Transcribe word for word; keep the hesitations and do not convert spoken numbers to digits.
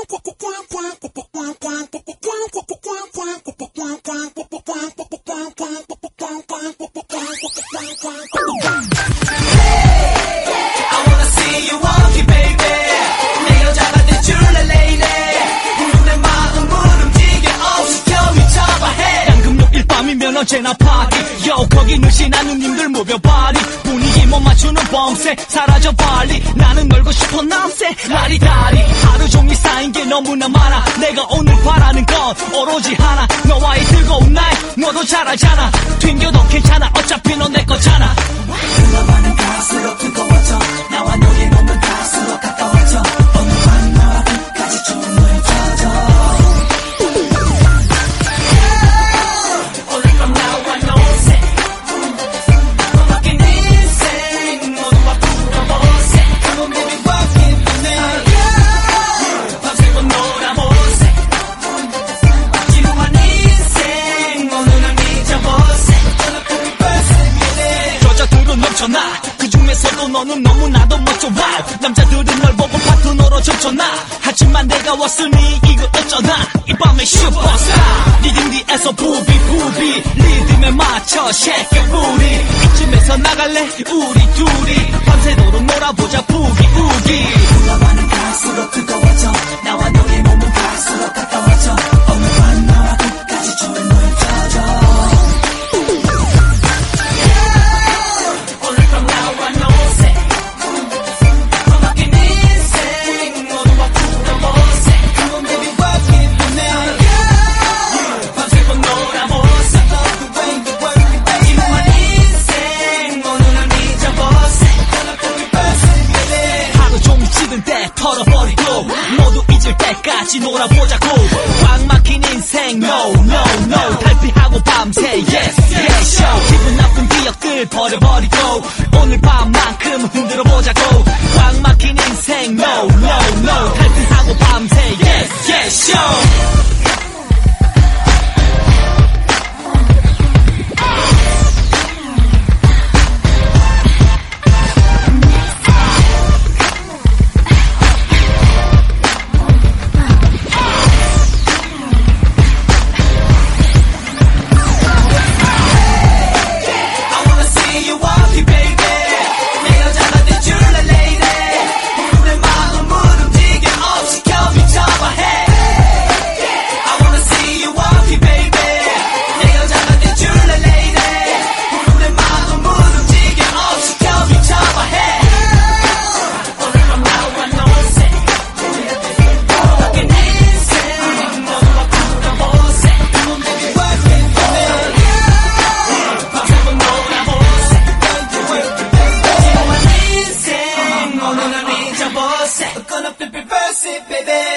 언제나 파티 요 거기 늘씬한 누님들 모여 파리 분위기 못 맞추는 범세 사라져 빨리 나는 놀고 싶어 남세 라리다리 하루 종일 쌓인 게 너무나 많아 내가 오늘 바라는 건 오로지 하나 너와의 뜨거운 날 너도 잘 알잖아 튕겨도 괜찮아 어차피 넌 내 거잖아 흘러가는 갈수록 뜨거워져 나와 너의 몸은 갈수록 가까워져 어느 밤 나와 끝까지 춤을 춰줘 그 중에서도 너는 너무나도 멋져 와우 남자들은 널 보고 파트너로 젖혀나 하지만 내가 왔으니 이거 어쩌나 이 밤의 슈퍼스타 리듬 뒤에서 부비 부비 리듬에 맞춰 shake your booty 이쯤에서 나갈래 우리 둘이 밤새도록 놀아보자 부기 우기 흘러가는 갈수록 뜨거워져 나와 너의 몸은 갈수록 가까워져 어느 밤 나와 끝까지 춤을 춰줘 털어버리고 모두 잊을 때까지 놀아보자고 꽉 막힌 인생 no no no 탈피하고 밤새 yes yes show 기분 나쁜 기억들 버려버리고 오늘 밤만큼 흔들어보자고 꽉 막힌 인생 no no no 탈피하고 밤새 yes yes show Gonna flip reverse it, baby.